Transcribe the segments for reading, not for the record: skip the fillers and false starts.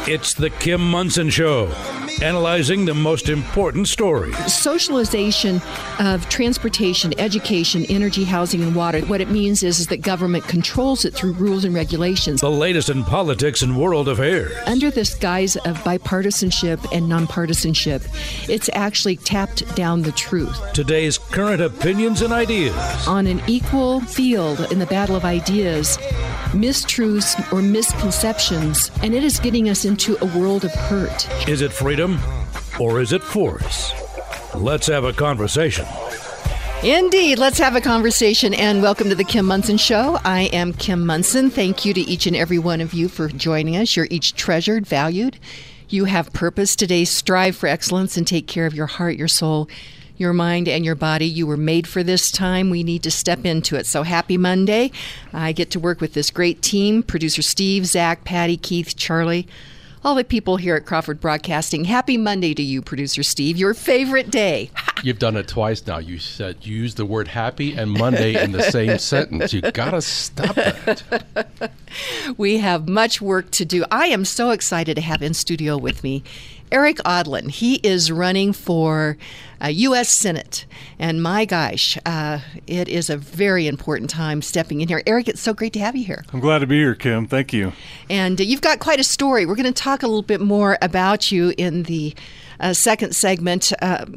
It's the Kim Monson Show, analyzing the most important stories. Socialization of transportation, education, energy, housing, and water. What it means is that government controls it through rules and regulations. The latest in politics and world affairs. Under this guise of bipartisanship and nonpartisanship, it's actually tapped down the truth. Today's current opinions and ideas. On an equal field in the battle of ideas, mistruths or misconceptions, and it is getting us into a world of hurt. Is it freedom or is it force? Let's have a conversation. Indeed, let's have a conversation, and welcome to the Kim Monson Show. I am Kim Monson. Thank you to each and every one of you for joining us. You're each treasured, valued. You have purpose today. Strive for excellence and take care of your heart, your soul, your mind, and your body. You were made for this time. We need to step into it. So happy Monday. I get to work with this great team, producer Steve, Zach, Patty, Keith, Charlie, all the people here at Crawford Broadcasting. Happy Monday to you, producer Steve, your favorite day. You've done it twice now. You used the word happy and Monday in the same sentence. You gotta stop that. We have much work to do. I am so excited to have in studio with me Eric Odlin. He is running for U.S. Senate. And my gosh, it is a very important time stepping in here. Eric, it's so great to have you here. I'm glad to be here, Kim. Thank you. And you've got quite a story. We're going to talk a little bit more about you in the second segment.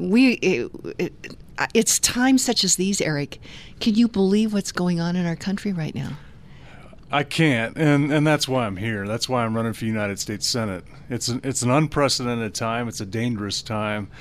It's times such as these, Eric. Can you believe what's going on in our country right now? I can't, and that's why I'm here. That's why I'm running for United States Senate. It's an unprecedented time. It's a dangerous time,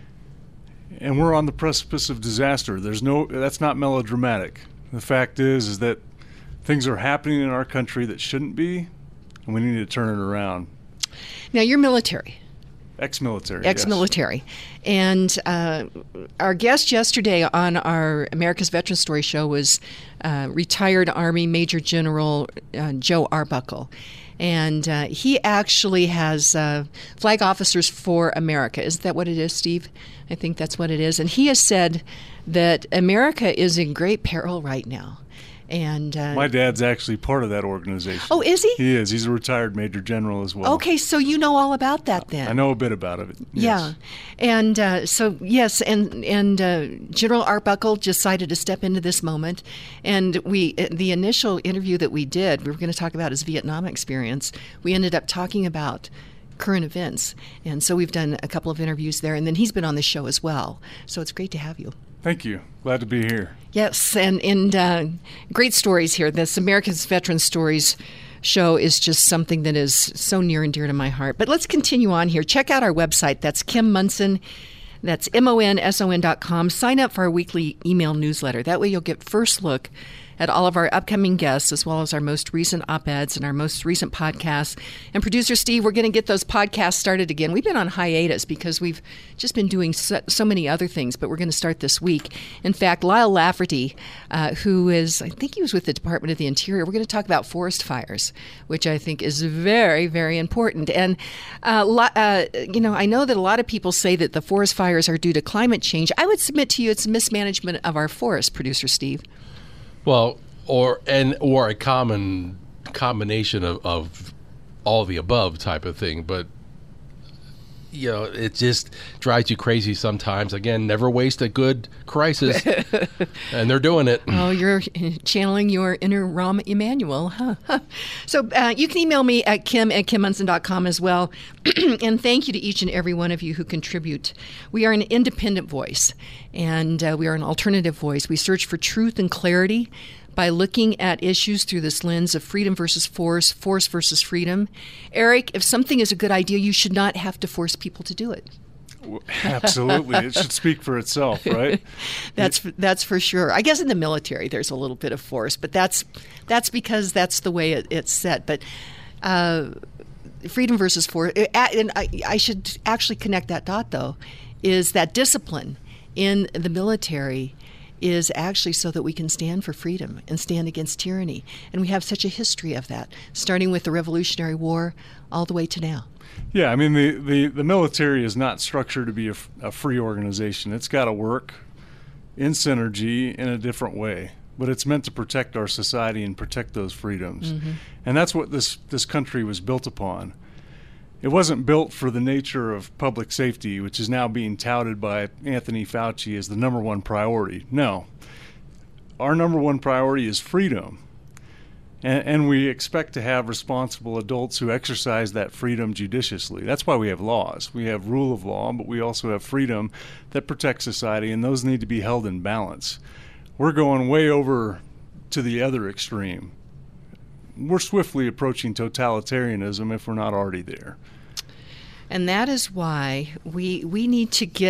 and we're on the precipice of disaster. That's not melodramatic. The fact is that things are happening in our country that shouldn't be, and we need to turn it around. Now, you're military. Ex-military. Ex-military. Yes. And our guest yesterday on our America's Veteran Story show was retired Army Major General Joe Arbuckle. And he actually has Flag Officers for America. Isn't that what it is, Steve? I think that's what it is. And he has said that America is in great peril right now. And my dad's actually part of that organization. Oh, is he? He is. He's a retired Major General as well. Okay, so you know all about that then. I know a bit about it. Yeah, Yes. and so yes, and General Arbuckle decided to step into this moment, and the initial interview that we did, we were going to talk about his Vietnam experience. We ended up talking about current events, and so we've done a couple of interviews there, and then he's been on the show as well. So it's great to have you. Thank you. Glad to be here. Yes, and great stories here. This America's Veteran Stories show is just something that is so near and dear to my heart. But let's continue on here. Check out our website. That's Kim Monson. That's MONSON.com. Sign up for our weekly email newsletter. That way you'll get first look at all of our upcoming guests, as well as our most recent op-eds and our most recent podcasts. And producer Steve, we're going to get those podcasts started again. We've been on hiatus because we've just been doing so many other things, but we're going to start this week. In fact, Lyle Lafferty, who is, I think he was with the Department of the Interior, we're going to talk about forest fires, which I think is very, very important. And, I know that a lot of people say that the forest fires are due to climate change. I would submit to you it's mismanagement of our forests, producer Steve. Well, or a combination of all the above type of thing, but it just drives you crazy sometimes. Again, never waste a good crisis, and they're doing it. Oh, you're channeling your inner Rahm Emanuel, huh? So you can email me at kim@kimmonson.com as well. And thank you to each and every one of you who contribute. We are an independent voice, and we are an alternative voice. We search for truth and clarity by looking at issues through this lens of freedom versus force, force versus freedom. Eric, if something is a good idea, you should not have to force people to do it. Absolutely. It should speak for itself, right? That's for sure. I guess in the military there's a little bit of force, but that's because that's the way it's set. But freedom versus force, and I should actually connect that dot, though, is that discipline in the military is actually so that we can stand for freedom and stand against tyranny. And we have such a history of that, starting with the Revolutionary War all the way to now. Yeah, I mean, the military is not structured to be a free organization. It's got to work in synergy in a different way. But it's meant to protect our society and protect those freedoms. Mm-hmm. And that's what this country was built upon. It wasn't built for the nature of public safety, which is now being touted by Anthony Fauci as the number one priority. No. Our number one priority is freedom. And we expect to have responsible adults who exercise that freedom judiciously. That's why we have laws. We have rule of law, but we also have freedom that protects society, and those need to be held in balance. We're going way over to the other extreme. We're swiftly approaching totalitarianism if we're not already there. And that is why we need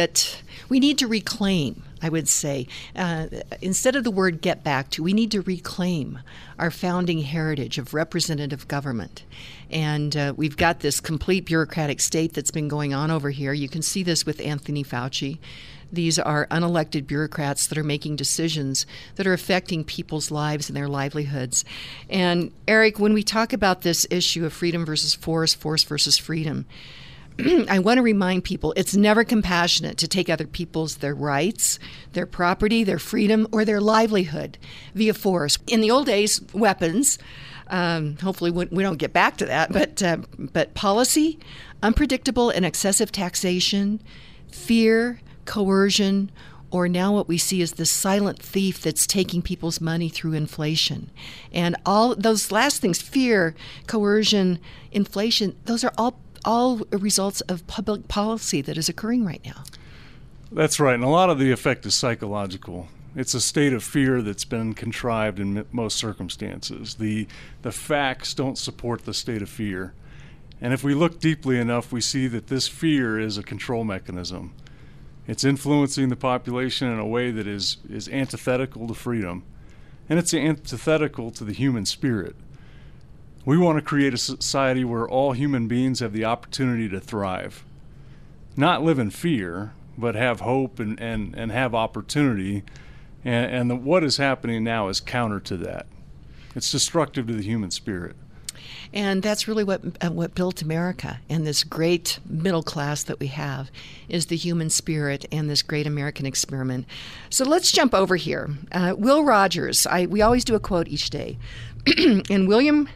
to reclaim, I would say, instead of the word get back to, we need to reclaim our founding heritage of representative government. And we've got this complete bureaucratic state that's been going on over here. You can see this with Anthony Fauci. These are unelected bureaucrats that are making decisions that are affecting people's lives and their livelihoods. And Eric, when we talk about this issue of freedom versus force, force versus freedom, I want to remind people it's never compassionate to take other people's their rights, their property, their freedom, or their livelihood via force. In the old days, weapons. Hopefully we don't get back to that. But policy, unpredictable and excessive taxation, fear, coercion, or now what we see is the silent thief that's taking people's money through inflation. And all those last things, fear, coercion, inflation, those are all results of public policy that is occurring right now. That's right, and a lot of the effect is psychological. It's a state of fear that's been contrived in most circumstances. The facts don't support the state of fear. And if we look deeply enough, we see that this fear is a control mechanism. It's influencing the population in a way that is antithetical to freedom, and it's antithetical to the human spirit. We want to create a society where all human beings have the opportunity to thrive. Not live in fear, but have hope and have opportunity. And what is happening now is counter to that. It's destructive to the human spirit. And that's really what built America and this great middle class that we have is the human spirit and this great American experiment. So let's jump over here. Will Rogers, we always do a quote each day. And William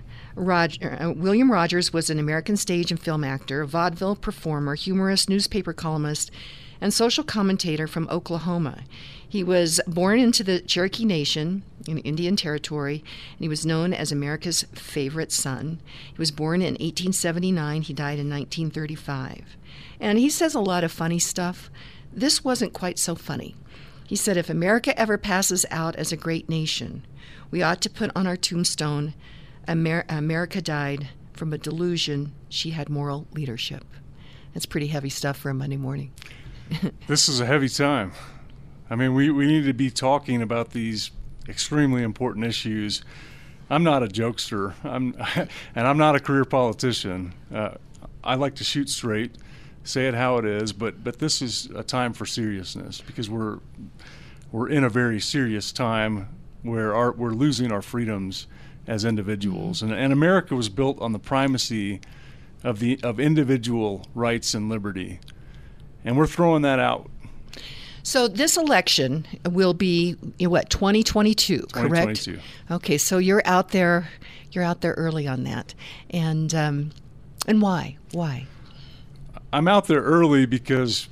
Rogers was an American stage and film actor, vaudeville performer, humorist, newspaper columnist, and social commentator from Oklahoma. He was born into the Cherokee Nation in Indian Territory, and he was known as America's favorite son. He was born in 1879. He died in 1935. And he says a lot of funny stuff. This wasn't quite so funny. He said, if America ever passes out as a great nation, we ought to put on our tombstone, America died from a delusion she had moral leadership. That's pretty heavy stuff for a Monday morning. This is a heavy time. I mean, we need to be talking about these extremely important issues. I'm not a jokester, and I'm not a career politician. I like to shoot straight, say it how it is, but this is a time for seriousness because we're in a very serious time where we're losing our freedoms as individuals, and America was built on the primacy of individual rights and liberty, and we're throwing that out. So this election will be 2022, correct? 2022. Okay, so you're out there early on that, and why? Why? I'm out there early because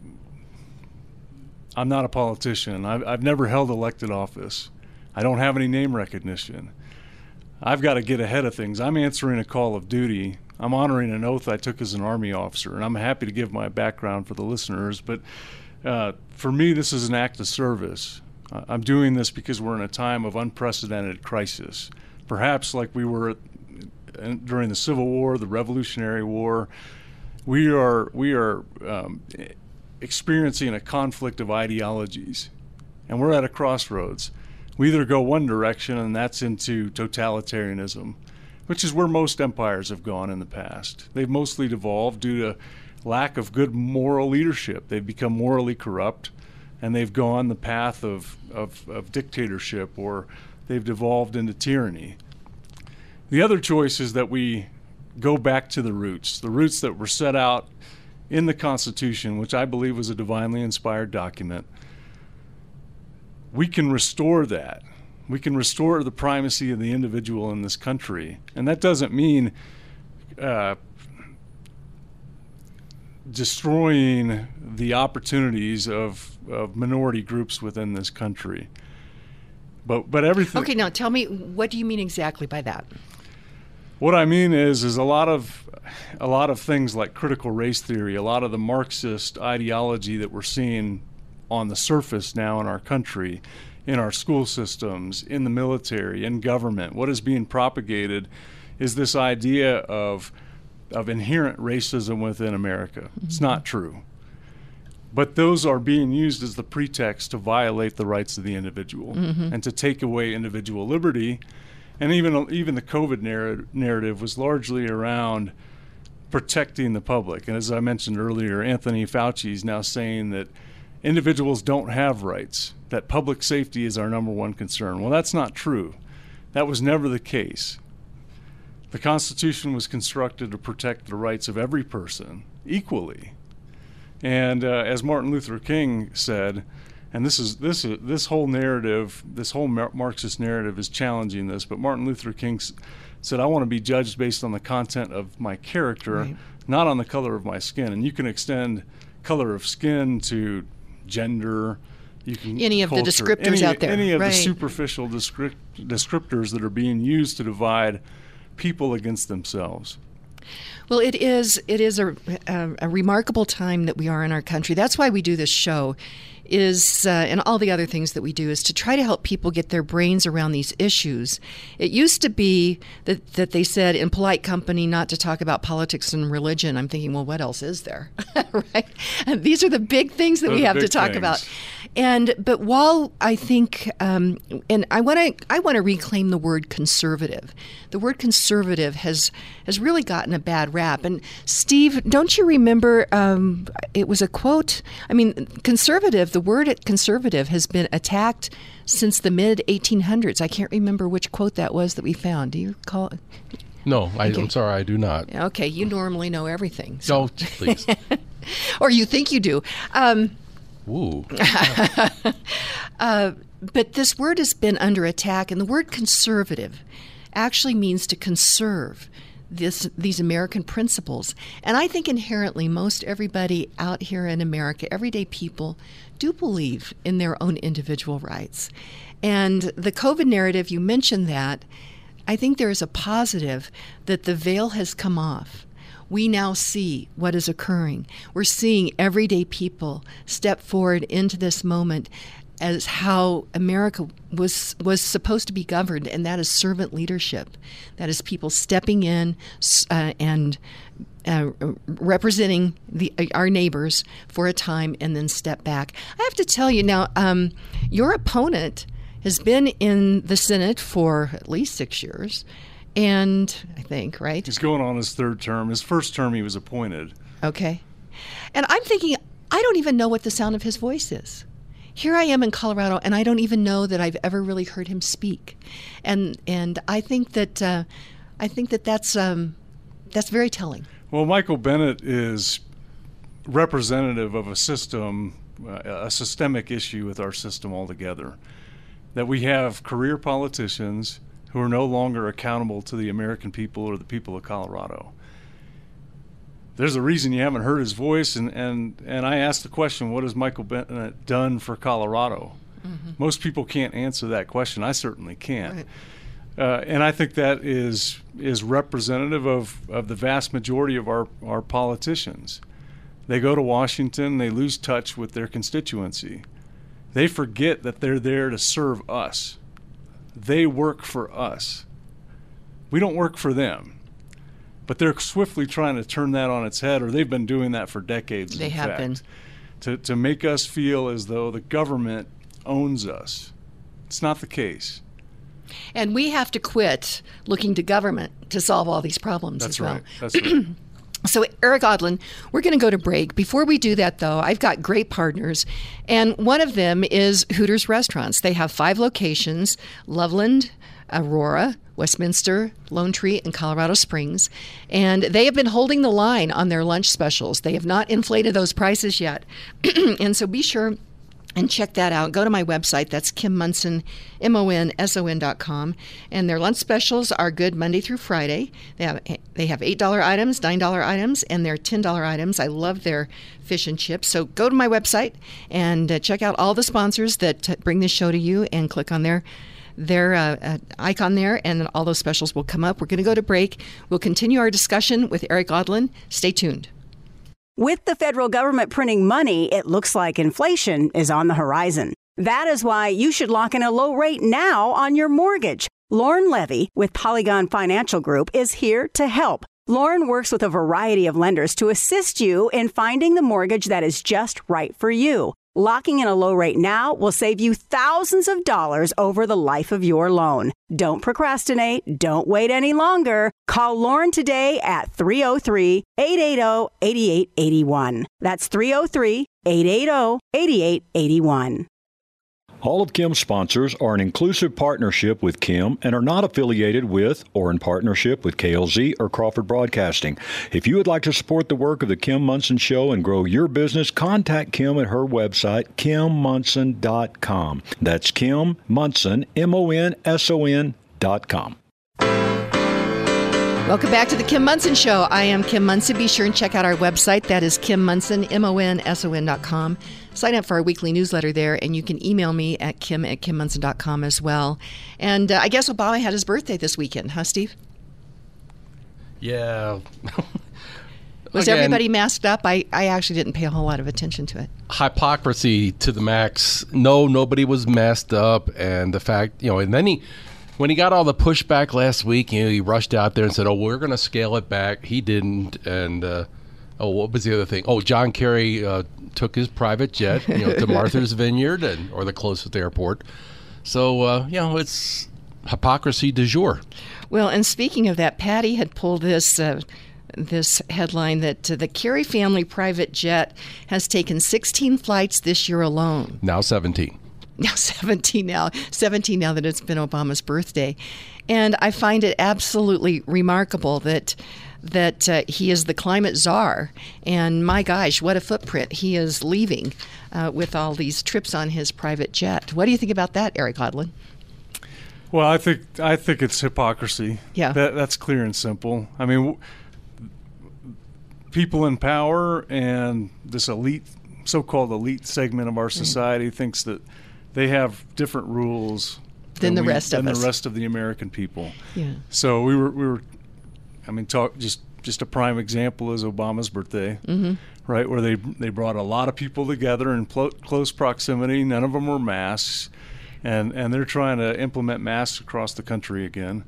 I'm not a politician. I've never held elected office. I don't have any name recognition. I've got to get ahead of things. I'm answering a call of duty. I'm honoring an oath I took as an Army officer, and I'm happy to give my background for the listeners, but for me, this is an act of service. I'm doing this because we're in a time of unprecedented crisis, perhaps like we were during the Civil War, the Revolutionary War. We are experiencing a conflict of ideologies, and we're at a crossroads. We either go one direction, and that's into totalitarianism, which is where most empires have gone in the past. They've mostly devolved due to lack of good moral leadership. They've become morally corrupt, and they've gone the path of dictatorship, or they've devolved into tyranny. The other choice is that we go back to the roots that were set out in the Constitution, which I believe was a divinely inspired document. We can restore that. We can restore the primacy of the individual in this country. And that doesn't mean destroying the opportunities of minority groups within this country. But everything. Okay, now tell me, what do you mean exactly by that? What I mean is a lot of things like critical race theory, a lot of the Marxist ideology that we're seeing on the surface now in our country, in our school systems, in the military, in government. What is being propagated is this idea of inherent racism within America. Mm-hmm. It's not true. But those are being used as the pretext to violate the rights of the individual and to take away individual liberty. And even the COVID narrative was largely around protecting the public. And as I mentioned earlier, Anthony Fauci is now saying that individuals don't have rights, that public safety is our number one concern. Well, that's not true. That was never the case. The Constitution was constructed to protect the rights of every person equally. And as Martin Luther King said, and this whole narrative, this whole Marxist narrative is challenging this, but Martin Luther King said, I want to be judged based on the content of my character, right, not on the color of my skin. And you can extend color of skin to gender, you can any of culture, the descriptors out there. Any of right. the superficial descriptors that are being used to divide people against themselves. Well, it is a remarkable time that we are in our country. That's why we do this show, and all the other things that we do, is to try to help people get their brains around these issues. It used to be that they said in polite company not to talk about politics and religion. I'm thinking, well, what else is there? Right? And these are the big things that we have to talk about. But while I think, and I want to reclaim the word conservative. The word conservative has really gotten a bad rap. And Steve, don't you remember? It was a quote. I mean, conservative. The word conservative has been attacked since the mid 1800s. I can't remember which quote that was that we found. Do you recall? No, I'm sorry, I do not. Okay, you normally know everything. So. No, please. Or you think you do. Ooh. But this word has been under attack, and the word conservative actually means to conserve these American principles. And I think inherently most everybody out here in America, everyday people, do believe in their own individual rights. And the COVID narrative, you mentioned that. I think there is a positive that the veil has come off. We now see what is occurring. We're seeing everyday people step forward into this moment as how America was supposed to be governed, and that is servant leadership. That is people stepping in and representing our neighbors for a time and then step back. I have to tell you now, your opponent has been in the Senate for at least 6 years. And I think, right? He's going on his third term. His first term he was appointed. Okay. And I'm thinking, I don't even know what the sound of his voice is. Here I am in Colorado, and I don't even know that I've ever really heard him speak. And I think that's very telling. Well, Michael Bennet is representative of a system, a systemic issue with our system altogether. That we have career politicians who are no longer accountable to the American people or the people of Colorado. There's a reason you haven't heard his voice, and I asked the question, what has Michael Bennet done for Colorado? Mm-hmm. Most people can't answer that question. I certainly can't. Right. And I think that is representative of the vast majority of our politicians. They go to Washington, they lose touch with their constituency. They forget that they're there to serve us. They work for us. We don't work for them. But they're swiftly trying to turn that on its head, or they've been doing that for decades. They have been. To make us feel as though the government owns us. It's not the case. And we have to quit looking to government to solve all these problems as well. That's right. So, Eric Odland, we're going to go to break. Before we do that, though, I've got great partners, and one of them is Hooters Restaurants. They have 5 locations: Loveland, Aurora, Westminster, Lone Tree, and Colorado Springs. And they have been holding the line on their lunch specials. They have not inflated those prices yet. And so be sure And check that out. Go to my website. That's Kim Monson, MONSON.com. And their lunch specials are good Monday through Friday. They have $8 items, $9 items, and their $10 items. I love their fish and chips. So go to my website and check out all the sponsors that bring this show to you, and click on their icon there, and then all those specials will come up. We're going to go to break. We'll continue our discussion with Eric Odlin. Stay tuned. With the federal government printing money, it looks like inflation is on the horizon. That is why you should lock in a low rate now on your mortgage. Lauren Levy with Polygon Financial Group is here to help. Lauren works with a variety of lenders to assist you in finding the mortgage that is just right for you. Locking in a low rate now will save you thousands of dollars over the life of your loan. Don't procrastinate. Don't wait any longer. Call Lauren today at 303-880-8881. That's 303-880-8881. All of Kim's sponsors are an inclusive partnership with Kim and are not affiliated with or in partnership with KLZ or Crawford Broadcasting. If you would like to support the work of the Kim Monson Show and grow your business, contact Kim at her website, KimMonson.com. That's Kim Monson, MONSON.com. Welcome back to the Kim Monson Show. I am Kim Monson. Be sure and check out our website. That is Kim Monson, MONSON.com. Sign up for our weekly newsletter there, and you can email me at kim@kimmonson.com as well. And I guess Obama had his birthday this weekend, huh, Steve? Yeah. Was everybody masked up? I actually didn't pay a whole lot of attention to it. Hypocrisy to the max. No, nobody was masked up. And the fact, and then when he got all the pushback last week, he rushed out there and said, we're going to scale it back. He didn't. And, what was the other thing? John Kerry took his private jet, to Martha's Vineyard or the closest airport. So, it's hypocrisy du jour. Well, and speaking of that, Patty had pulled this headline that the Kerry family private jet has taken 16 flights this year alone. Now 17. Now 17 now that it's been Obama's birthday. And I find it absolutely remarkable that he is the climate czar. And my gosh, what a footprint he is leaving with all these trips on his private jet. What do you think about that, Eric Odlin? Well, I think it's hypocrisy. Yeah. That's clear and simple. I mean, people in power and this so-called elite segment of our society thinks that they have different rules than the rest of us. The rest of the American people. Yeah. So we were. I mean, just a prime example is Obama's birthday, right? Where they brought a lot of people together in close proximity. None of them were masks, and they're trying to implement masks across the country again.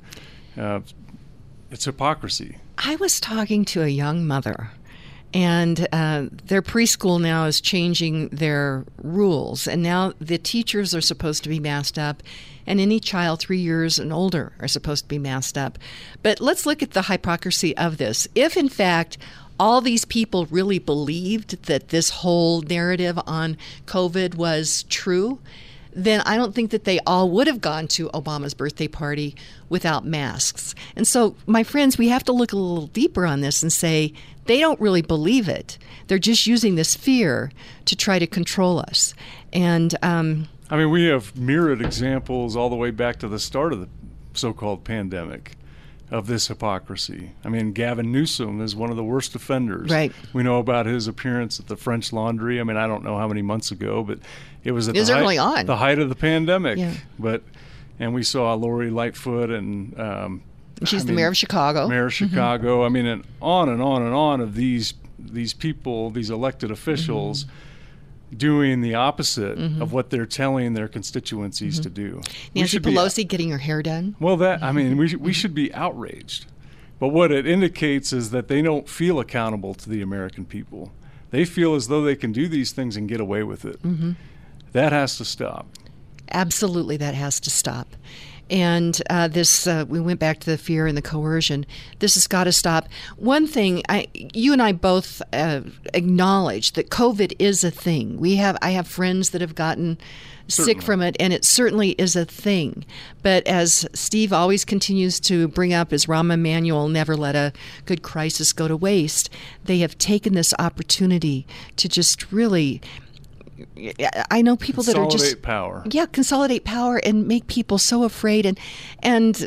It's hypocrisy. I was talking to a young mother, and their preschool now is changing their rules, and now the teachers are supposed to be masked up, and any child 3 years and older are supposed to be masked up. But let's look at the hypocrisy of this. If, in fact, all these people really believed that this whole narrative on COVID was true, then I don't think that they all would have gone to Obama's birthday party without masks. And so, my friends, we have to look a little deeper on this and say they don't really believe it. They're just using this fear to try to control us. And I mean, we have myriad examples all the way back to the start of the so-called pandemic of this hypocrisy. I mean, Gavin Newsom is one of the worst offenders. Right. We know about his appearance at the French Laundry. I mean, I don't know how many months ago, but it was early on. The height of the pandemic. Yeah. And we saw Lori Lightfoot and she's the mayor of Chicago. Mayor of Chicago. I mean, and on and on and on of these people, these elected officials doing the opposite of what they're telling their constituencies to do. Nancy Pelosi getting her hair done. Well, I mean, we should be outraged. But what it indicates is that they don't feel accountable to the American people. They feel as though they can do these things and get away with it. That has to stop. Absolutely, that has to stop. And we went back to the fear and the coercion. This has got to stop. One thing, you and I both acknowledge that COVID is a thing. I have friends that have gotten sick from it, and it certainly is a thing. But as Steve always continues to bring up, as Rahm Emanuel, never let a good crisis go to waste, they have taken this opportunity to just really I know people that are just consolidate power. Yeah, consolidate power and make people so afraid, and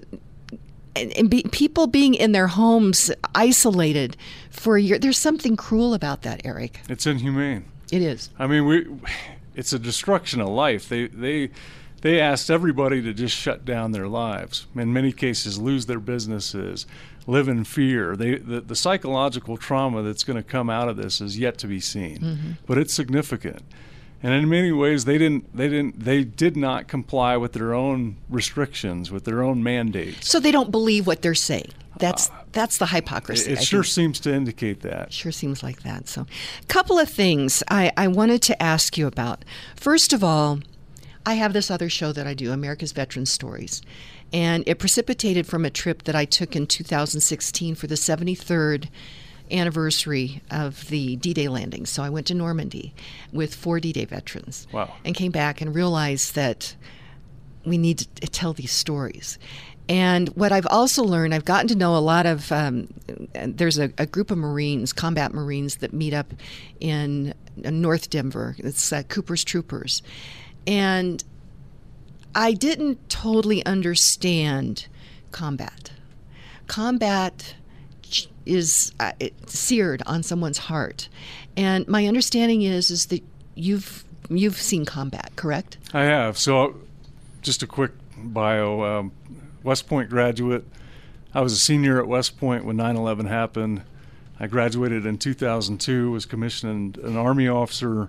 people being in their homes isolated for a year. There's something cruel about that, Eric. It's inhumane. It is. I mean, it's a destruction of life. They asked everybody to just shut down their lives. In many cases, lose their businesses, live in fear. The psychological trauma that's going to come out of this is yet to be seen, but it's significant. And in many ways, they did not comply with their own restrictions, with their own mandates. So they don't believe what they're saying. That's the hypocrisy. It sure seems to indicate that. Sure seems like that. So, a couple of things I wanted to ask you about. First of all, I have this other show that I do, America's Veteran Stories, and it precipitated from a trip that I took in 2016 for the 73rd anniversary of the D-Day landing. So I went to Normandy with 4 D-Day veterans. Wow. And came back and realized that we need to tell these stories. And what I've also learned, I've gotten to know a lot of, there's a group of Marines, combat Marines, that meet up in North Denver. It's Cooper's Troopers. And I didn't totally understand combat. Combat is seared on someone's heart. And my understanding is that you've seen combat, correct? I have. So just a quick bio. West Point graduate. I was a senior at West Point when 9/11 happened. I graduated in 2002, was commissioned an Army officer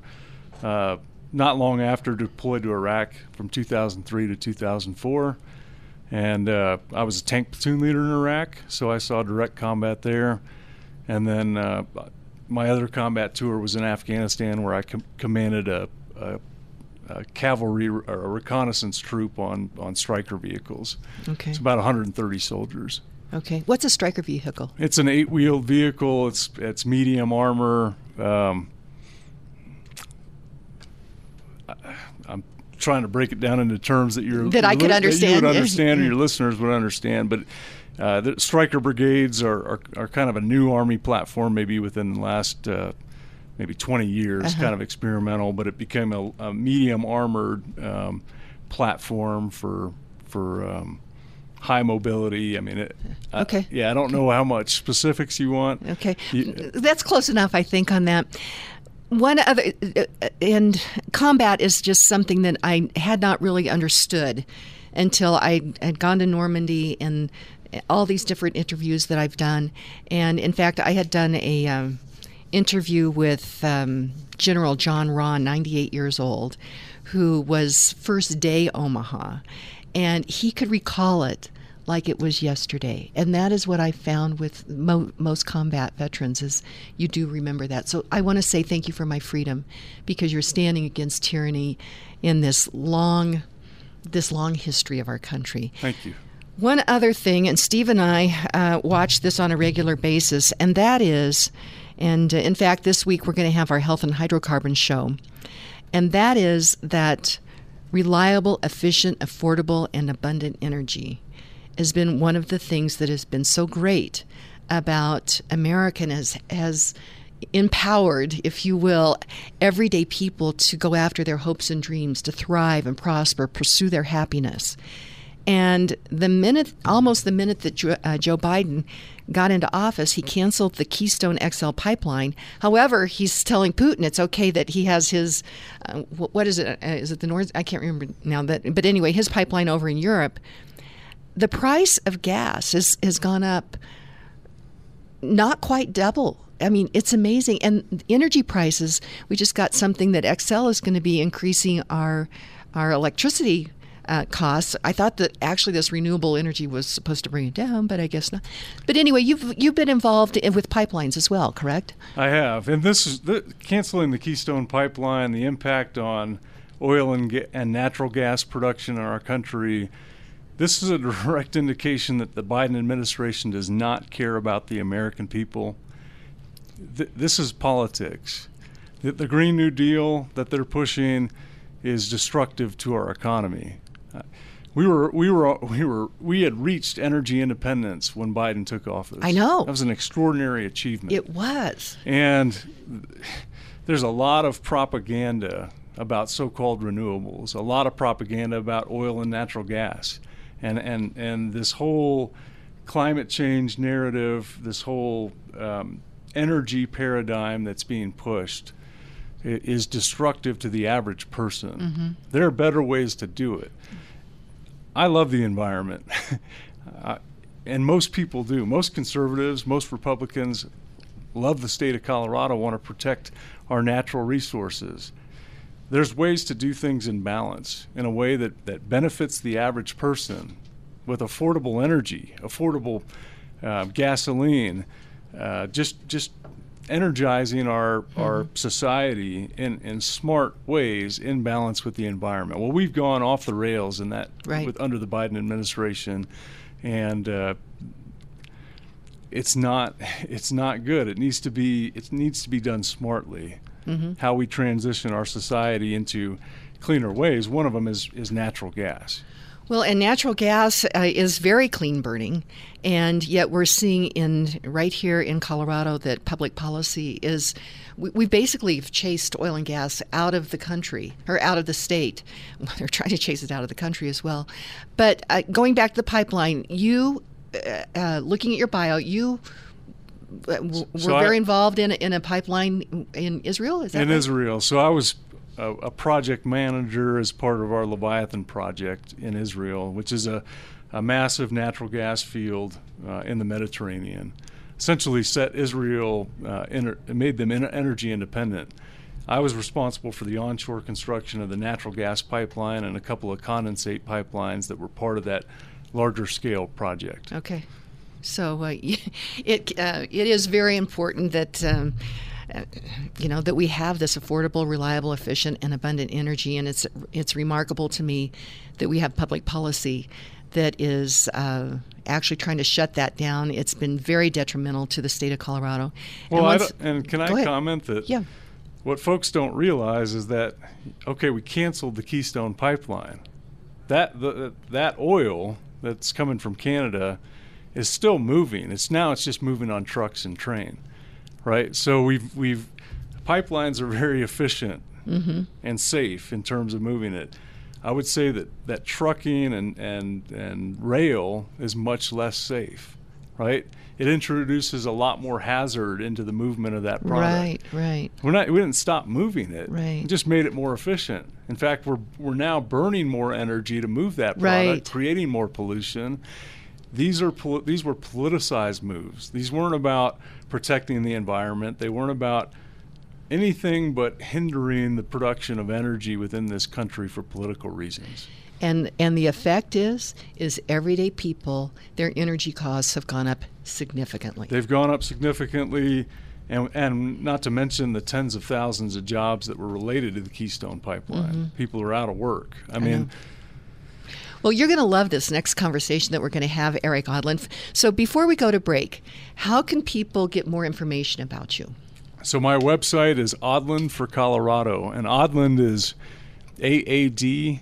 not long after, deployed to Iraq from 2003 to 2004. And I was a tank platoon leader in Iraq, so I saw direct combat there. And then my other combat tour was in Afghanistan, where I commanded a cavalry or a reconnaissance troop on Stryker vehicles. Okay. It's about 130 soldiers. Okay. What's a Stryker vehicle? It's an 8-wheeled vehicle. It's medium armor. I'm trying to break it down into terms that I could understand. That you would understand, or your listeners would understand. But the Stryker brigades are kind of a new Army platform, maybe within the last maybe 20 years, kind of experimental. But it became a medium armored platform for high mobility. I mean, okay. I don't know how much specifics you want. Okay, that's close enough, I think, on that. One other, and combat is just something that I had not really understood until I had gone to Normandy and all these different interviews that I've done. And in fact, I had done a interview with General John Rahn, 98 years old, who was first day Omaha, and he could recall it like it was yesterday. And that is what I found with most combat veterans, is you do remember that. So I want to say thank you for my freedom, because you're standing against tyranny in this long history of our country. Thank you. One other thing, and Steve and I watch this on a regular basis, and that is, and in fact this week we're going to have our health and hydrocarbon show, and that is that reliable, efficient, affordable, and abundant energy has been one of the things that has been so great about America, and has empowered, if you will, everyday people to go after their hopes and dreams, to thrive and prosper, pursue their happiness. And almost the minute that Joe Biden got into office, he canceled the Keystone XL pipeline. However, he's telling Putin it's okay that he has his, what is it? Is it the Nord? I can't remember now. But anyway, his pipeline over in Europe. The price of gas has gone up not quite double. I mean, it's amazing. And energy prices, we just got something that Xcel is going to be increasing our electricity costs. I thought that actually this renewable energy was supposed to bring it down, but I guess not. But anyway, you've been involved with pipelines as well, correct? I have. And this is canceling the Keystone pipeline, the impact on oil and natural gas production in our country. This is a direct indication that the Biden administration does not care about the American people. This is politics. The Green New Deal that they're pushing is destructive to our economy. We had reached energy independence when Biden took office. I know. That was an extraordinary achievement. It was. And there's a lot of propaganda about so-called renewables, a lot of propaganda about oil and natural gas, and this whole climate change narrative, this whole energy paradigm that's being pushed is destructive to the average person. Mm-hmm. There are better ways to do it. I love the environment, and most people do. Most conservatives, most Republicans love the state of Colorado, want to protect our natural resources. There's ways to do things in balance in a way that benefits the average person with affordable energy, affordable gasoline, just energizing our society in smart ways in balance with the environment. Well, we've gone off the rails in that under the Biden administration, and it's not good. It needs to be done smartly. Mm-hmm. How we transition our society into cleaner ways. One of them is natural gas. Well, and natural gas is very clean burning, and yet we're seeing right here in Colorado that public policy is, we basically have chased oil and gas out of the country, or out of the state. Well, they're trying to chase it out of the country as well. But going back to the pipeline, you, looking at your bio, you were very involved in a pipeline in Israel? Is that right? Israel. So I was a project manager as part of our Leviathan project in Israel, which is a massive natural gas field in the Mediterranean. Essentially set Israel, made them energy independent. I was responsible for the onshore construction of the natural gas pipeline and a couple of condensate pipelines that were part of that larger scale project. Okay. So it is very important that that we have this affordable, reliable, efficient, and abundant energy, and it's remarkable to me that we have public policy that is actually trying to shut that down. It's been very detrimental to the state of Colorado. Well, can I comment that what folks don't realize is that, okay, we canceled the Keystone Pipeline. That oil that's coming from Canada is still moving. It's just moving on trucks and train, right? So we've pipelines are very efficient and safe in terms of moving it. I would say that trucking and rail is much less safe, right? It introduces a lot more hazard into the movement of that product. Right. We didn't stop moving it. Right. We just made it more efficient. In fact, we're now burning more energy to move that product, creating more pollution. These were politicized moves. These weren't about protecting the environment. They weren't about anything but hindering the production of energy within this country for political reasons. And the effect is everyday people, their energy costs have gone up significantly. They've gone up significantly, and not to mention the tens of thousands of jobs that were related to the Keystone Pipeline. Mm-hmm. People are out of work. I mean. Well, you're going to love this next conversation that we're going to have, Eric Odland. So before we go to break, how can people get more information about you? So my website is Odland for Colorado, and Odland is AADLAND,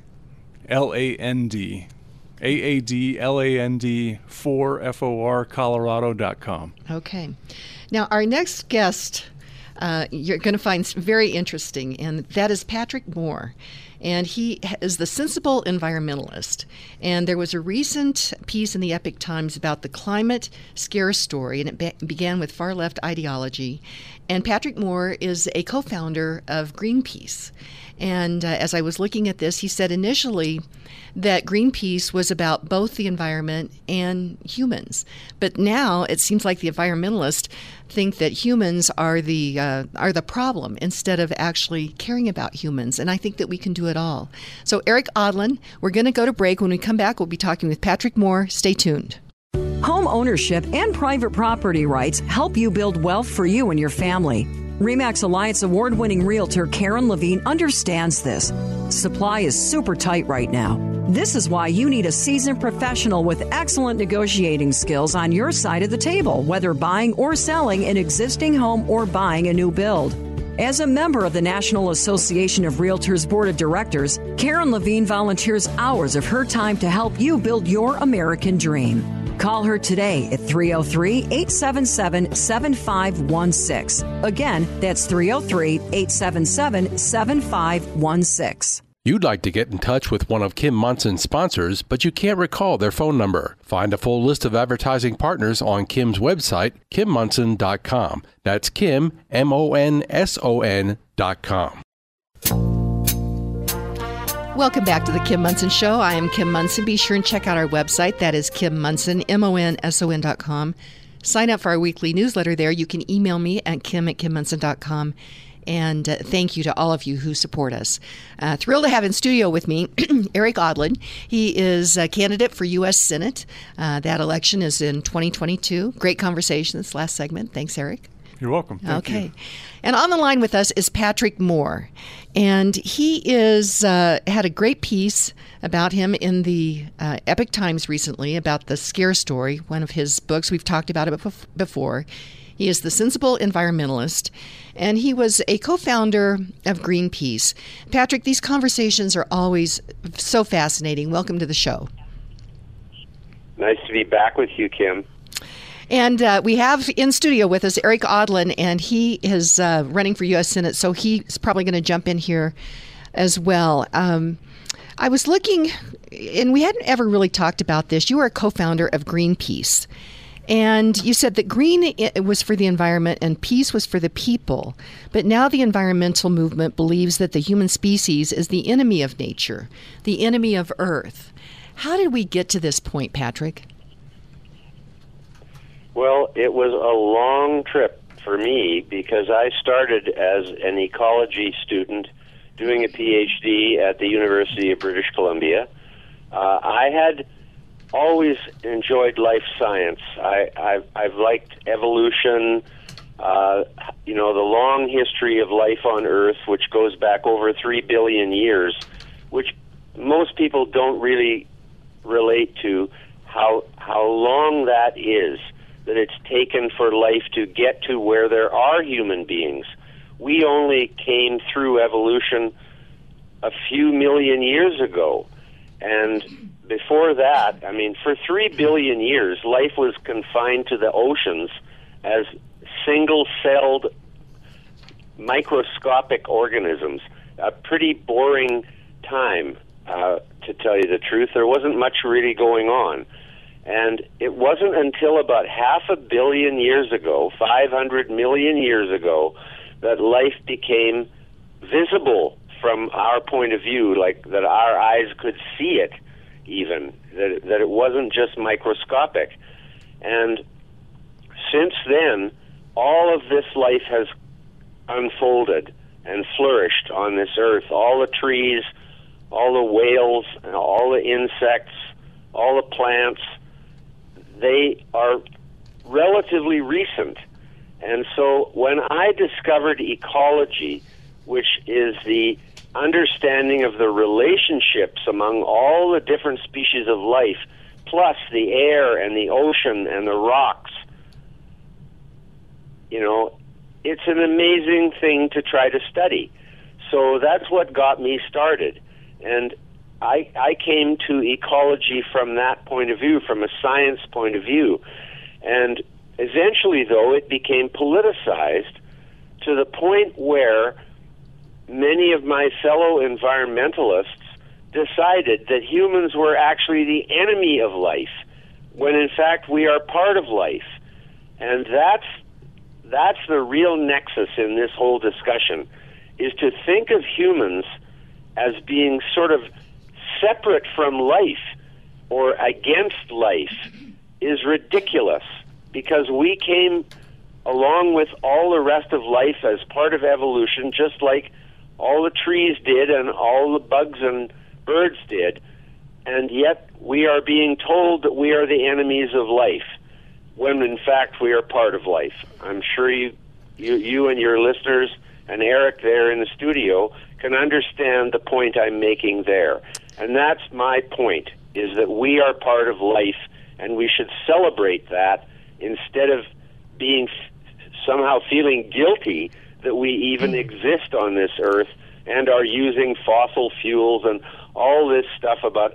AADLAND for FOR Colorado.com. Okay. Now, our next guest you're going to find very interesting, and that is Patrick Moore. And he is the sensible environmentalist. And there was a recent piece in the Epoch Times about the climate scare story, and it began with far-left ideology. And Patrick Moore is a co-founder of Greenpeace. And as I was looking at this, he said initially that Greenpeace was about both the environment and humans. But now it seems like the environmentalists think that humans are the problem instead of actually caring about humans. And I think that we can do it all. So Eric Odland, we're going to go to break. When we come back, we'll be talking with Patrick Moore. Stay tuned. Home ownership and private property rights help you build wealth for you and your family. RE/MAX Alliance award-winning realtor Karen Levine understands this. Supply is super tight right now. This is why you need a seasoned professional with excellent negotiating skills on your side of the table, whether buying or selling an existing home or buying a new build. As a member of the National Association of Realtors Board of Directors, Karen Levine volunteers hours of her time to help you build your American dream. Call her today at 303-877-7516. Again, that's 303-877-7516. You'd like to get in touch with one of Kim Munson's sponsors, but you can't recall their phone number. Find a full list of advertising partners on Kim's website, KimMunson.com. That's Kim, MONSON.com. Welcome back to the Kim Munson Show. I am Kim Munson. Be sure and check out our website. That is Kim Munson, MONSON.com. Sign up for our weekly newsletter there. You can email me at kim@kimmunson.com. And thank you to all of you who support us. Thrilled to have in studio with me Eric Odland. He is a candidate for U.S. Senate. That election is in 2022. Great conversation this last segment. Thanks, Eric. You're welcome. Thank you. And on the line with us is Patrick Moore. And he is had a great piece about him in the Epic Times recently about the Scare Story, one of his books. We've talked about it before. He is the Sensible Environmentalist, and he was a co-founder of Greenpeace. Patrick, these conversations are always so fascinating. Welcome to the show. Nice to be back with you, Kim. And we have in studio with us Eric Odland, and he is running for U.S. Senate, so he's probably going to jump in here as well. I was looking, and we hadn't ever really talked about this. You are a co-founder of Greenpeace. And you said that green was for the environment and peace was for the people. But now the environmental movement believes that the human species is the enemy of nature, the enemy of Earth. How did we get to this point, Patrick? Well, it was a long trip for me because I started as an ecology student doing a PhD at the University of British Columbia. I had always enjoyed life science. I've liked evolution, the long history of life on Earth, which goes back over 3 billion years, which most people don't really relate to how long that is, that it's taken for life to get to where there are human beings. We only came through evolution a few million years ago, and before that, for 3 billion years, life was confined to the oceans as single-celled microscopic organisms. A pretty boring time, to tell you the truth. There wasn't much really going on. And it wasn't until about 500 million years ago, 500 million years ago, that life became visible from our point of view, like that our eyes could see it. Even that it wasn't just microscopic. And since then, all of this life has unfolded and flourished on this earth. All the trees, all the whales, all the insects, all the plants, they are relatively recent. And so when I discovered ecology, which is the understanding of the relationships among all the different species of life, plus the air and the ocean and the rocks, it's an amazing thing to try to study. So that's what got me started. And I came to ecology from that point of view, from a science point of view. And eventually, though, it became politicized to the point where many of my fellow environmentalists decided that humans were actually the enemy of life, when in fact we are part of life. And that's the real nexus in this whole discussion, is to think of humans as being sort of separate from life or against life is ridiculous, because we came along with all the rest of life as part of evolution, just like all the trees did and all the bugs and birds did, and yet we are being told that we are the enemies of life, when in fact we are part of life. I'm sure you and your listeners and Eric there in the studio can understand the point I'm making there. And that's my point, is that we are part of life, and we should celebrate that instead of being somehow feeling guilty that we even exist on this earth and are using fossil fuels and all this stuff about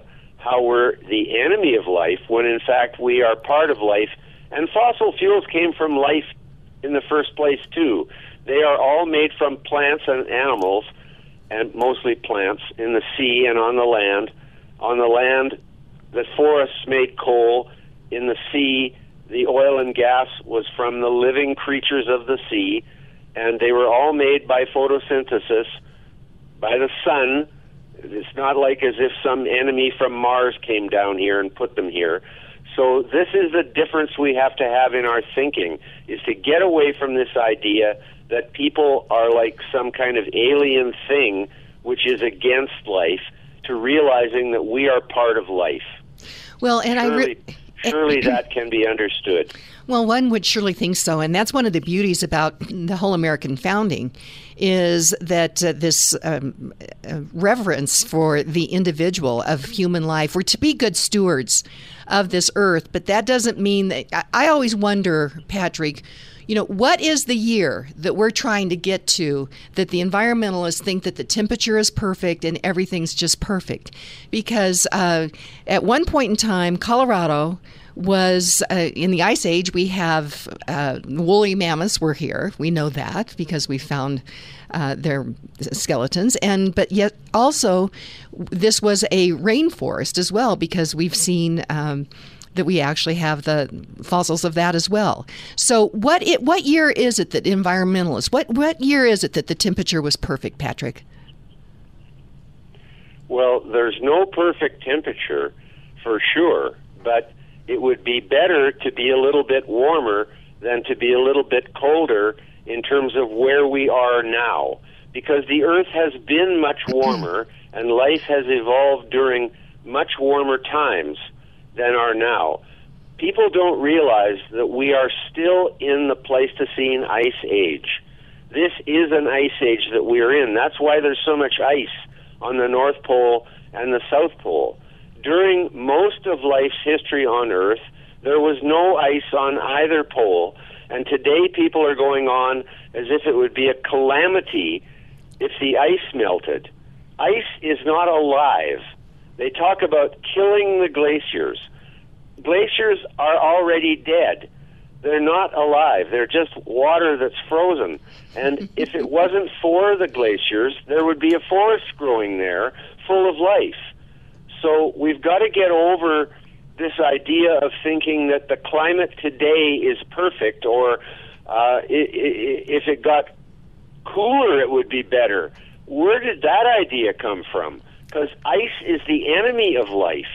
how we're the enemy of life when in fact we are part of life. And fossil fuels came from life in the first place too. They are all made from plants and animals, and mostly plants, in the sea and on the land. On the land, the forests made coal. In the sea, the oil and gas was from the living creatures of the sea, and they were all made by photosynthesis, by the sun. It's not like as if some enemy from Mars came down here and put them here. So this is the difference we have to have in our thinking, is to get away from this idea that people are like some kind of alien thing which is against life, to realizing that we are part of life. Well, and surely that can be understood. Well, one would surely think so, and that's one of the beauties about the whole American founding, is that this reverence for the individual of human life. We're to be good stewards of this earth, but that doesn't mean that. I always wonder, Patrick, what is the year that we're trying to get to that the environmentalists think that the temperature is perfect and everything's just perfect? Because at one point in time, Colorado was in the Ice Age. We have woolly mammoths were here. We know that because we found their skeletons. But yet also this was a rainforest as well, because we've seen that we actually have the fossils of that as well. So what year is it that environmentalists, what year is it that the temperature was perfect, Patrick? Well, there's no perfect temperature for sure, but it would be better to be a little bit warmer than to be a little bit colder in terms of where we are now, because the Earth has been much warmer and life has evolved during much warmer times than are now. People don't realize that we are still in the Pleistocene Ice Age. This is an ice age that we are in. That's why there's so much ice on the North Pole and the South Pole. During most of life's history on Earth, there was no ice on either pole, and today people are going on as if it would be a calamity if the ice melted. Ice is not alive. They talk about killing the glaciers. Glaciers are already dead. They're not alive. They're just water that's frozen. And if it wasn't for the glaciers, there would be a forest growing there full of life. So we've got to get over this idea of thinking that the climate today is perfect, or if it got cooler, it would be better. Where did that idea come from? Because ice is the enemy of life.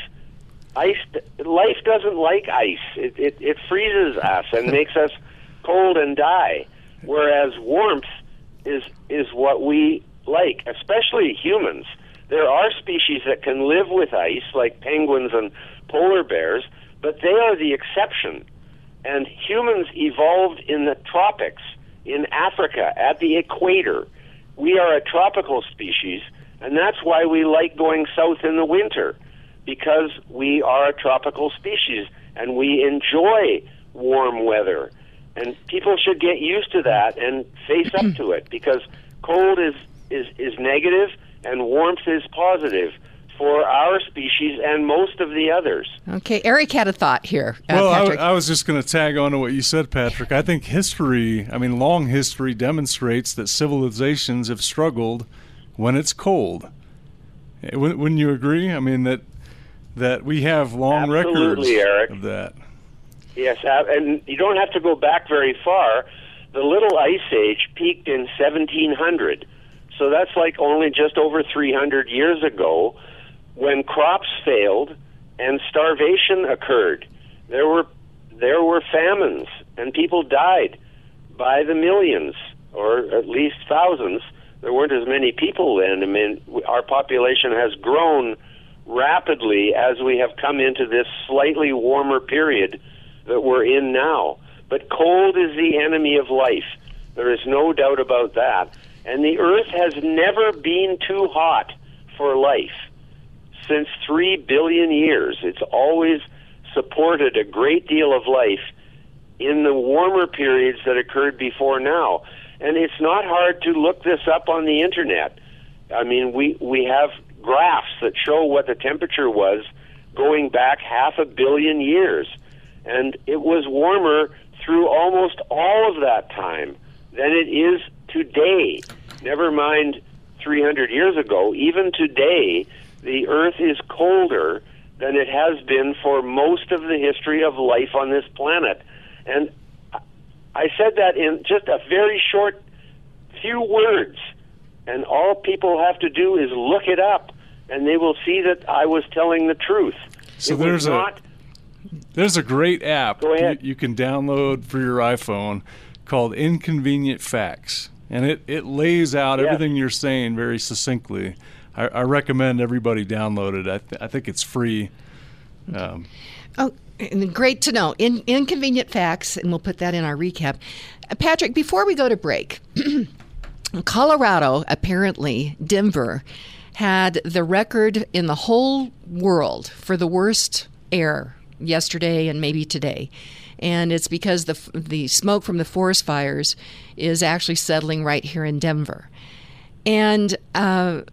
Life doesn't like ice. It freezes us and makes us cold and die, whereas warmth is what we like, especially humans. There are species that can live with ice, like penguins and polar bears, but they are the exception. And humans evolved in the tropics, in Africa, at the equator. We are a tropical species, and that's why we like going south in the winter, because we are a tropical species, and we enjoy warm weather. And people should get used to that and face up to it, because cold is negative and warmth is positive for our species and most of the others. Okay, Eric had a thought here. Well, Patrick. I was just going to tag on to what you said, Patrick. I think long history demonstrates that civilizations have struggled when it's cold. Wouldn't you agree? I mean, that we have long records Eric. of that. Yes, and you don't have to go back very far. The Little Ice Age peaked in 1700. So that's like only just over 300 years ago, when crops failed and starvation occurred. There were famines, and people died by the millions, or at least thousands. There weren't as many people then. I mean, our population has grown rapidly as we have come into this slightly warmer period that we're in now. But cold is the enemy of life. There is no doubt about that. And the Earth has never been too hot for life. Since 3 billion years, it's always supported a great deal of life in the warmer periods that occurred before now. And it's not hard to look this up on the internet. I mean, we have graphs that show what the temperature was going back 500 million years. And it was warmer through almost all of that time than it is today. Never mind 300 years ago. Even today, the Earth is colder than it has been for most of the history of life on this planet. And I said that in just a very short few words. And all people have to do is look it up, and they will see that I was telling the truth. So there's a great app you can download for your iPhone called Inconvenient Facts, and it lays out everything you're saying very succinctly. I recommend everybody download it. I think it's free. Great to know. Inconvenient Facts, and we'll put that in our recap. Patrick, before we go to break, Colorado, apparently, Denver, had the record in the whole world for the worst air yesterday and maybe today. And it's because the smoke from the forest fires is actually settling right here in Denver. And I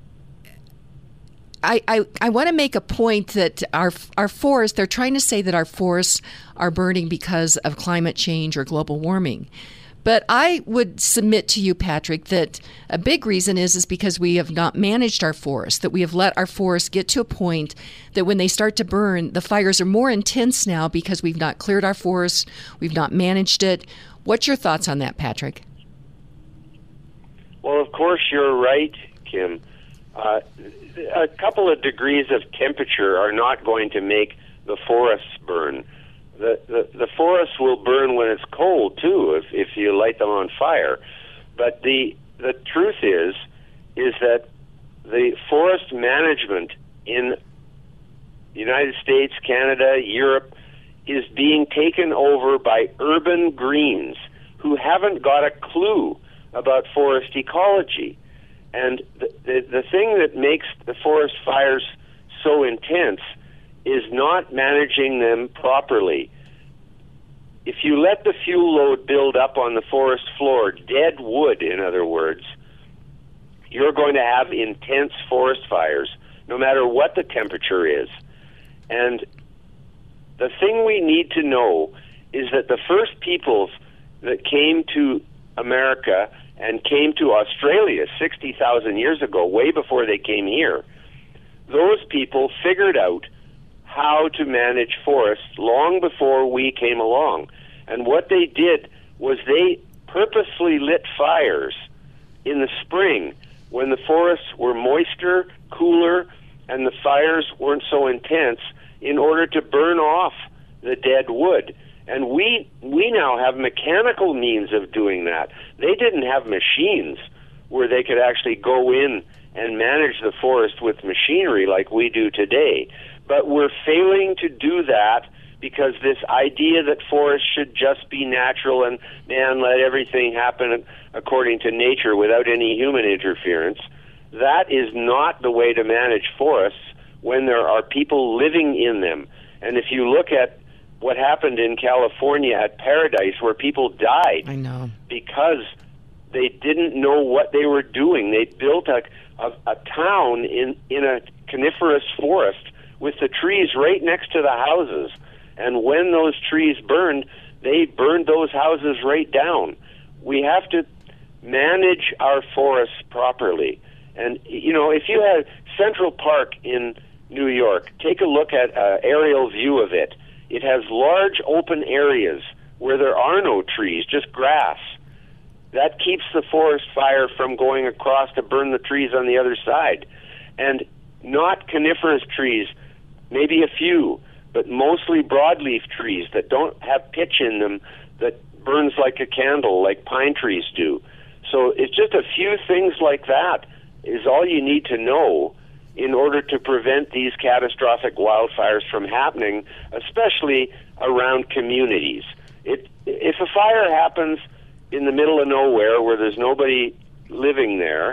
want to make a point that our forests, they're trying to say that our forests are burning because of climate change or global warming. But I would submit to you, Patrick, that a big reason is because we have not managed our forests, that we have let our forests get to a point that when they start to burn, the fires are more intense now because we've not cleared our forests, we've not managed it. What's your thoughts on that, Patrick? Well, of course, you're right, Kim. A couple of degrees of temperature are not going to make the forests burn. The forests will burn when it's cold too, if you light them on fire. But the truth is that the forest management in the United States, Canada, Europe is being taken over by urban greens who haven't got a clue about forest ecology. And the thing that makes the forest fires so intense is not managing them properly. If you let the fuel load build up on the forest floor, dead wood, in other words, you're going to have intense forest fires, no matter what the temperature is. And the thing we need to know is that the first peoples that came to America and came to Australia 60,000 years ago, way before they came here, those people figured out how to manage forests long before we came along. And what they did was they purposely lit fires in the spring when the forests were moister, cooler, and the fires weren't so intense in order to burn off the dead wood. And we now have mechanical means of doing that. They didn't have machines where they could actually go in and manage the forest with machinery like we do today. But we're failing to do that because this idea that forests should just be natural and, man, let everything happen according to nature without any human interference, that is not the way to manage forests when there are people living in them. And if you look at what happened in California at Paradise, where people died because they didn't know what they were doing. They built a town in a coniferous forest with the trees right next to the houses. And when those trees burned, they burned those houses right down. We have to manage our forests properly. And, you know, if you had Central Park in New York, take a look at an aerial view of it. It has large open areas where there are no trees, just grass. That keeps the forest fire from going across to burn the trees on the other side. And not coniferous trees, maybe a few, but mostly broadleaf trees that don't have pitch in them that burns like a candle, like pine trees do. So it's just a few things like that is all you need to know in order to prevent these catastrophic wildfires from happening, especially around communities. If a fire happens in the middle of nowhere where there's nobody living there,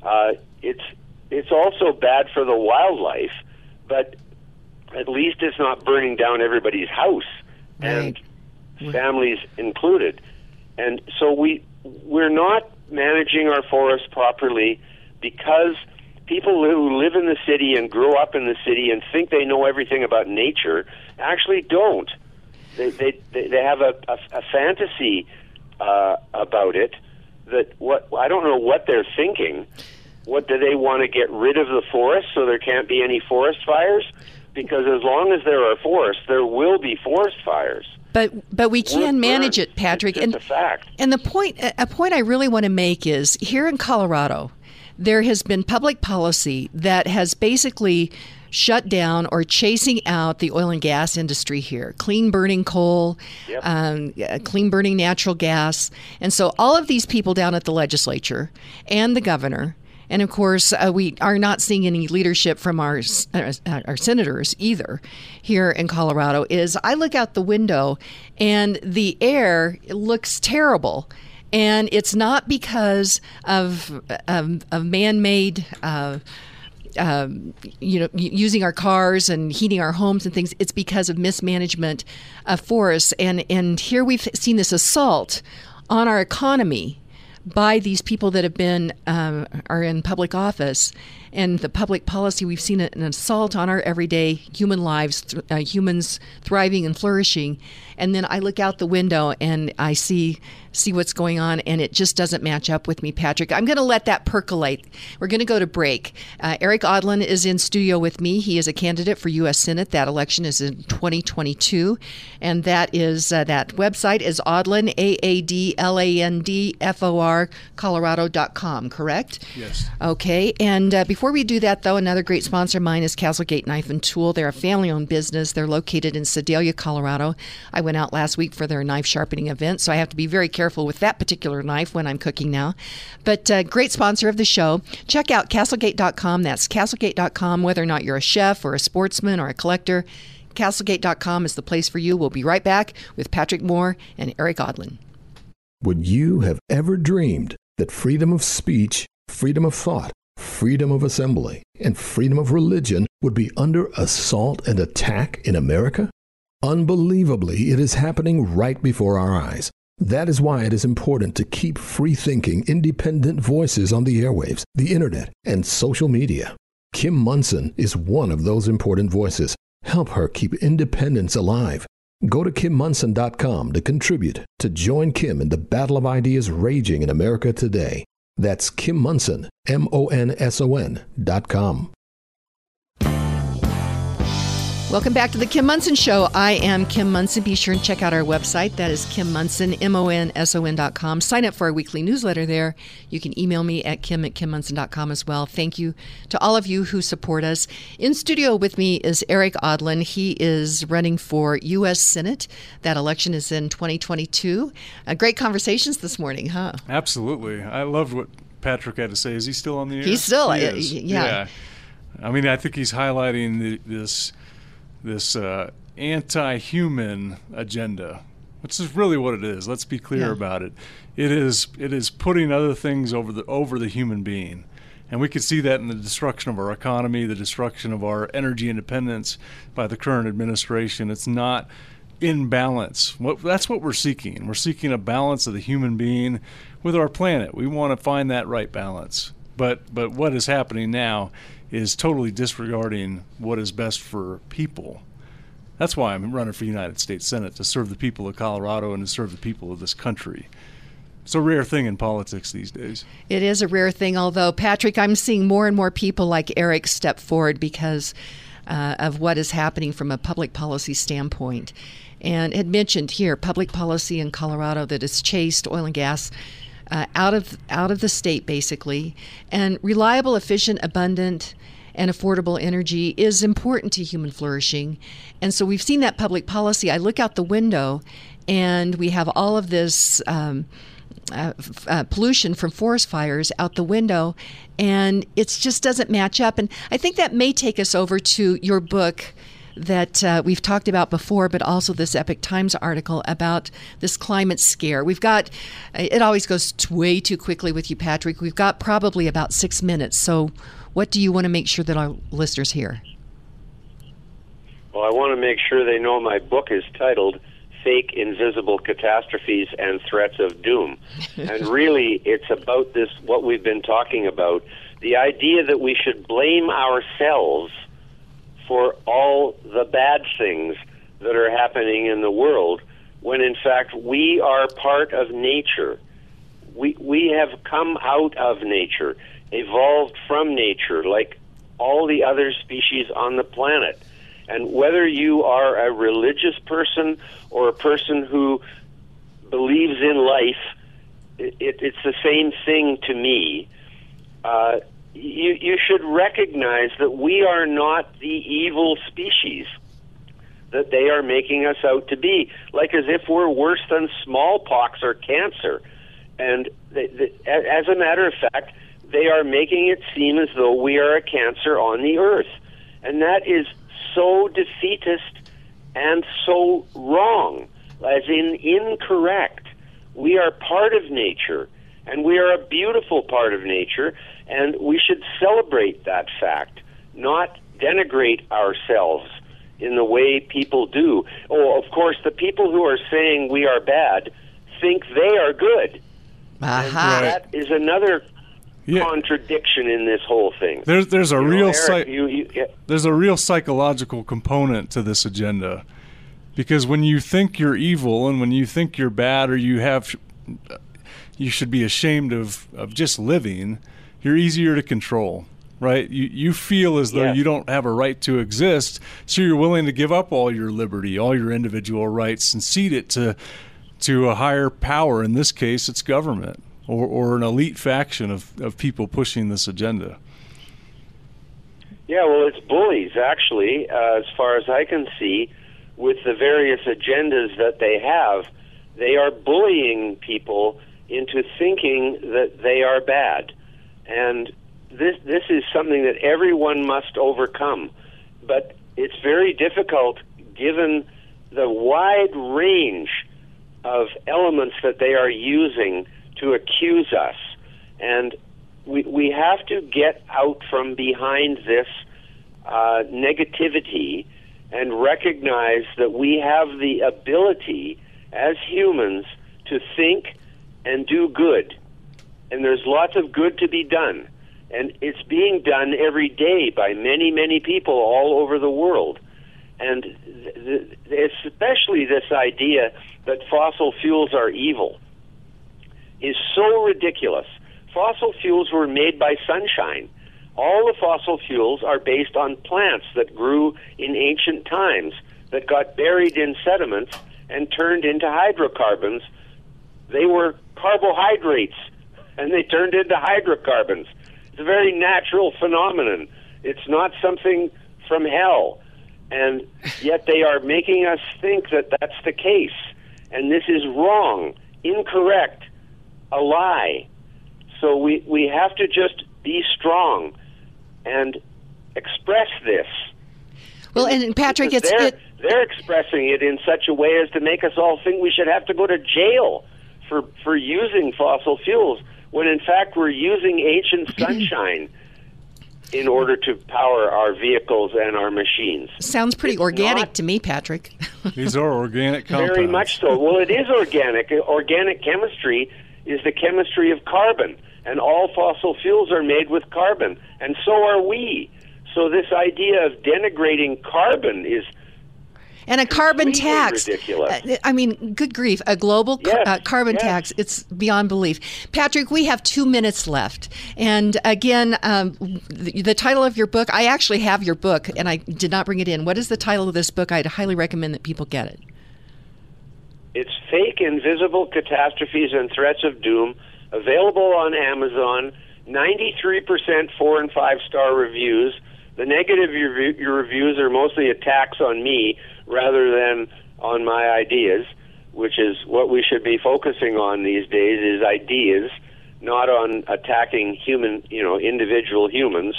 it's also bad for the wildlife, but at least it's not burning down everybody's house, and families included. And so we're not managing our forests properly because people who live in the city and grow up in the city and think they know everything about nature actually don't. They have a fantasy about it. I don't know what they're thinking. What do they want to get rid of the forest so there can't be any forest fires? Because as long as there are forests, there will be forest fires. But we can manage it, Patrick. It's just a fact. And a point I really want to make is here in Colorado, there has been public policy that has basically shut down or chasing out the oil and gas industry here. Clean burning coal, clean burning natural gas. And so all of these people down at the legislature and the governor, and of course, we are not seeing any leadership from our senators either here in Colorado. I look out the window and the air looks terrible. And it's not because of man-made, using our cars and heating our homes and things. It's because of mismanagement of forests. And here we've seen this assault on our economy by these people that have been are in public office, and the public policy. We've seen an assault on our everyday human lives, humans thriving and flourishing. And then I look out the window and I see what's going on, and it just doesn't match up with me, Patrick. I'm going to let that percolate. We're going to go to break. Eric Odlin is in studio with me. He is a candidate for U.S. Senate. That election is in 2022, and that website is Odlin, AADLANDFOR, Colorado.com, correct? Yes. Okay, and before we do that, though, another great sponsor of mine is Castlegate Knife and Tool. They're a family-owned business. They're located in Sedalia, Colorado. I went out last week for their knife sharpening event, so I have to be very careful with that particular knife when I'm cooking now. But great sponsor of the show. Check out Castlegate.com. That's Castlegate.com, whether or not you're a chef or a sportsman or a collector. Castlegate.com is the place for you. We'll be right back with Patrick Moore and Eric Odlin. Would you have ever dreamed that freedom of speech, freedom of thought, freedom of assembly, and freedom of religion would be under assault and attack in America? Unbelievably, it is happening right before our eyes. That is why it is important to keep free-thinking, independent voices on the airwaves, the internet, and social media. Kim Monson is one of those important voices. Help her keep independence alive. Go to KimMonson.com to contribute, to join Kim in the battle of ideas raging in America today. That's Kim Monson, MONSON.com. Welcome back to the Kim Monson Show. I am Kim Monson. Be sure and check out our website. That is Kim Monson, MONSON.com. Sign up for our weekly newsletter there. You can email me at kim@kimmonson.com as well. Thank you to all of you who support us. In studio with me is Eric Odlin. He is running for U.S. Senate. That election is in 2022. Great conversations this morning, huh? Absolutely. I loved what Patrick had to say. Is he still on the air? He's still, He is. yeah. I mean, I think he's highlighting this anti-human agenda, which is really what it is. Let's be clear about it. It is putting other things over the human being, and we could see that in the destruction of our economy, the destruction of our energy independence by the current administration. It's not in balance. That's what we're seeking. We're seeking a balance of the human being with our planet. We want to find that right balance. But what is happening now is totally disregarding what is best for people. That's why I'm running for United States Senate, to serve the people of Colorado and to serve the people of this country. It's a rare thing in politics these days. It is a rare thing, although, Patrick, I'm seeing more and more people like Eric step forward because of what is happening from a public policy standpoint. And had mentioned here, public policy in Colorado that has chased oil and gas out of the state, basically. And reliable, efficient, abundant, and affordable energy is important to human flourishing. And so we've seen that public policy. I look out the window and we have all of this pollution from forest fires out the window, and it just doesn't match up. And I think that may take us over to your book that we've talked about before, but also this Epoch Times article about this climate scare. We've got, it always goes way too quickly with you, Patrick. We've got probably about 6 minutes. So what do you want to make sure that our listeners hear? Well, I want to make sure they know my book is titled Fake Invisible Catastrophes and Threats of Doom. And really, it's about this, what we've been talking about, the idea that we should blame ourselves for all the bad things that are happening in the world, when in fact we are part of nature. We have come out of nature, evolved from nature, like all the other species on the planet. And whether you are a religious person or a person who believes in life, it's the same thing to me. You should recognize that we are not the evil species that they are making us out to be, like as if we're worse than smallpox or cancer. And as a matter of fact, they are making it seem as though we are a cancer on the earth. And that is so defeatist and so wrong, as in incorrect. We are part of nature, and we are a beautiful part of nature, and we should celebrate that fact, not denigrate ourselves in the way people do. Oh, of course, the people who are saying we are bad think they are good. Aha. And that is another contradiction in this whole thing. There's a real Eric, there's a real psychological component to this agenda, because when you think you're evil and when you think you're bad, or you should be ashamed of just living, you're easier to control, right? You feel as though you don't have a right to exist, so you're willing to give up all your liberty, all your individual rights, and cede it to a higher power. In this case, it's government or an elite faction of people pushing this agenda. Yeah, well, it's bullies, actually, as far as I can see, with the various agendas that they have. They are bullying people into thinking that they are bad. And this is something that everyone must overcome. But it's very difficult given the wide range of elements that they are using to accuse us. And we have to get out from behind this negativity and recognize that we have the ability as humans to think and do good. And there's lots of good to be done. And it's being done every day by many, many people all over the world. And especially this idea that fossil fuels are evil is so ridiculous. Fossil fuels were made by sunshine. All the fossil fuels are based on plants that grew in ancient times that got buried in sediments and turned into hydrocarbons. They were carbohydrates, and they turned into hydrocarbons. It's a very natural phenomenon. It's not something from hell. And yet they are making us think that that's the case. And this is wrong, incorrect, a lie. So we have to just be strong and express this. Well, and Patrick, they're expressing it in such a way as to make us all think we should have to go to jail for using fossil fuels, when in fact we're using ancient sunshine in order to power our vehicles and our machines. Sounds pretty organic to me, Patrick. These are organic compounds. Very much so. Well, it is organic. Organic chemistry is the chemistry of carbon, and all fossil fuels are made with carbon, and so are we. So this idea of denigrating carbon is and a carbon tax. Ridiculous. I mean, good grief, a global carbon tax. It's beyond belief. Patrick, we have 2 minutes left. And again, the title of your book, I actually have your book, and I did not bring it in. What is the title of this book? I'd highly recommend that people get it. It's Fake Invisible Catastrophes and Threats of Doom, available on Amazon, 93% 4- and 5-star reviews. The negative reviews are mostly attacks on me rather than on my ideas, which is what we should be focusing on these days, is ideas, not on attacking individual humans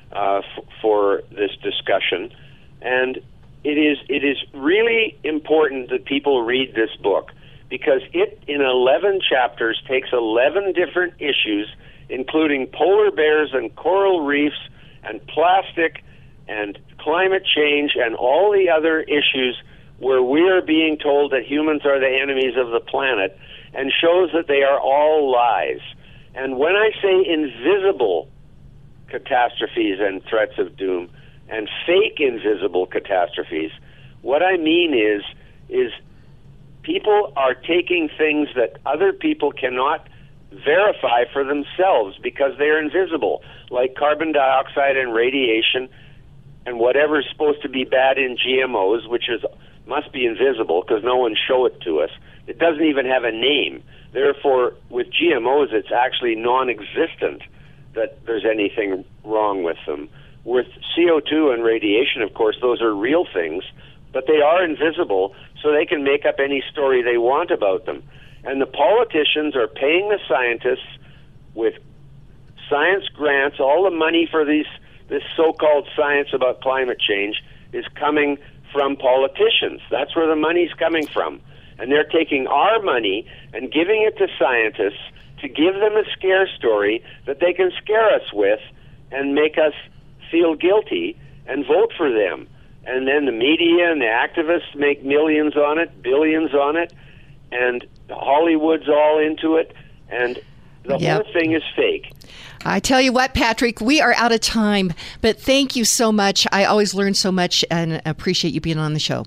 for this discussion. And it is really important that people read this book, because it, in 11 chapters, takes 11 different issues, including polar bears and coral reefs and plastic and climate change and all the other issues where we are being told that humans are the enemies of the planet, and shows that they are all lies. And when I say invisible catastrophes and threats of doom and fake invisible catastrophes. What I mean is people are taking things that other people cannot verify for themselves because they are invisible, like carbon dioxide and radiation and whatever's supposed to be bad in GMOs, which must be invisible because no one show it to us. It doesn't even have a name. Therefore, with GMOs, it's actually non-existent that there's anything wrong with them. With CO2 and radiation, of course, those are real things, but they are invisible, so they can make up any story they want about them. And the politicians are paying the scientists with science grants. All the money for this so-called science about climate change is coming from politicians. That's where the money's coming from. And they're taking our money and giving it to scientists to give them a scare story that they can scare us with and make us feel guilty and vote for them. And then the media and the activists make millions on it, billions on it, and Hollywood's all into it, and the whole thing is fake. I tell you what, Patrick, we are out of time, but thank you so much. I always learn so much and appreciate you being on the show.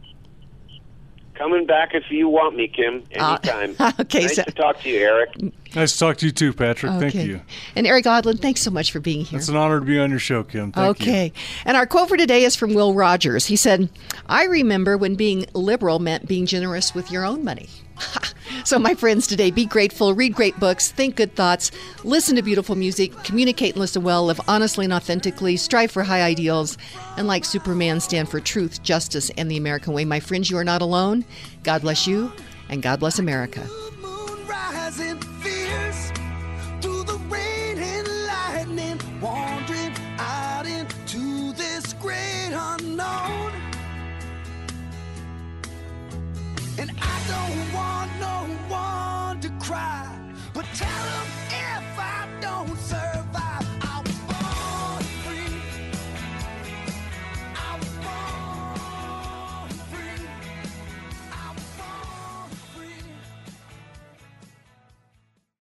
Coming back if you want me, Kim, anytime. Okay, nice to talk to you, Eric. Nice to talk to you too, Patrick. Okay. Thank you. And Eric Odland, thanks so much for being here. It's an honor to be on your show, Kim. Thank you. Okay. And our quote for today is from Will Rogers. He said, "I remember when being liberal meant being generous with your own money." So, my friends, today, be grateful, read great books, think good thoughts, listen to beautiful music, communicate and listen well, live honestly and authentically, strive for high ideals, and like Superman, stand for truth, justice, and the American way. My friends, you are not alone. God bless you, and God bless America. Moon rising fierce through the rain and lightning, wandering out into this great unknown. And I don't want no one to cry, but tell them